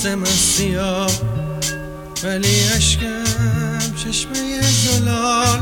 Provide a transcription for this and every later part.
من سیاه ولی اشکم چشمه زلال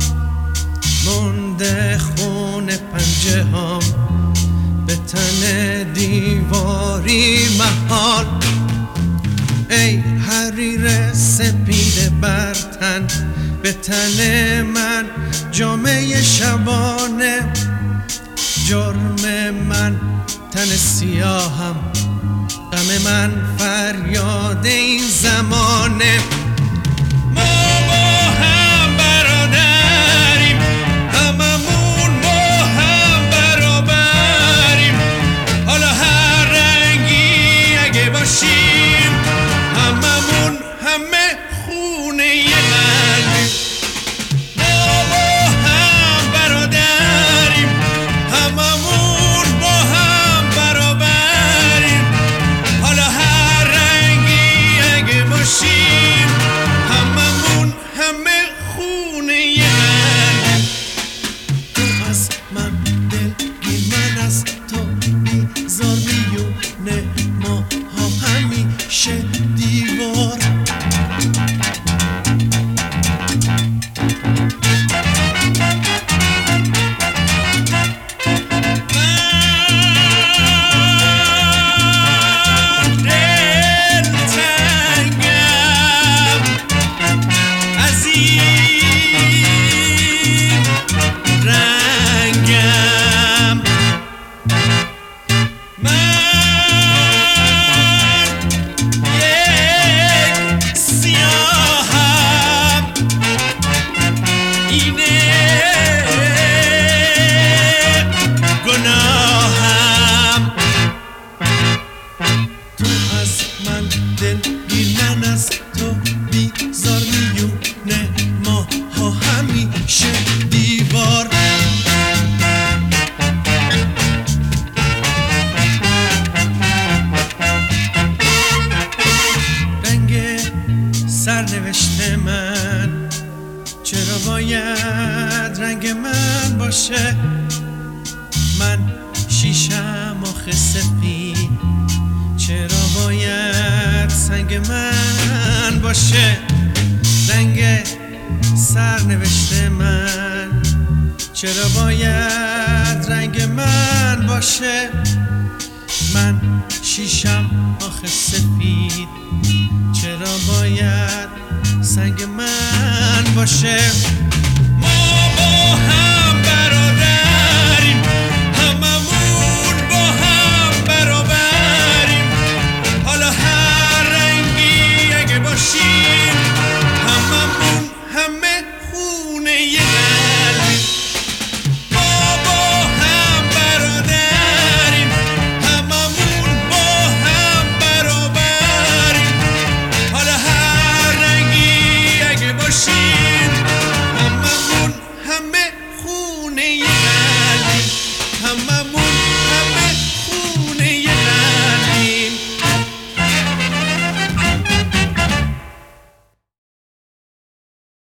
مونده خون پنجه هام به تن دیواری محال. ای حریر سپید بر تن به تن من جامعه شبانه، جرم من تن سیاهم، غم من فریاد این زمانه. ما با هم برادریم، هممون با هم برابریم، حالا هر رنگی اگه باشیم هممون همه خونه یه قلبیم. ما با هم برادریم، هممون با هم برابریم، حالا هر رنگی اگه باشیم هممون همه خونه یه قلبیم. تو از من دلگیر، من از تو بیزار، میونه ما ها همیشه دیوار. دلگیر، من از تو بیزار، میونه ما ها همیشه دیوار. رنگ سرنوشت من چرا باید رنگ من باشه؟ من شیشم آخه سفید، چرا باید سنگ من باشه؟ رنگ سرنوشت من چرا باید رنگ من باشه؟ من شیشم آخه سفید، چرا باید سنگ من باشه؟ ما با هم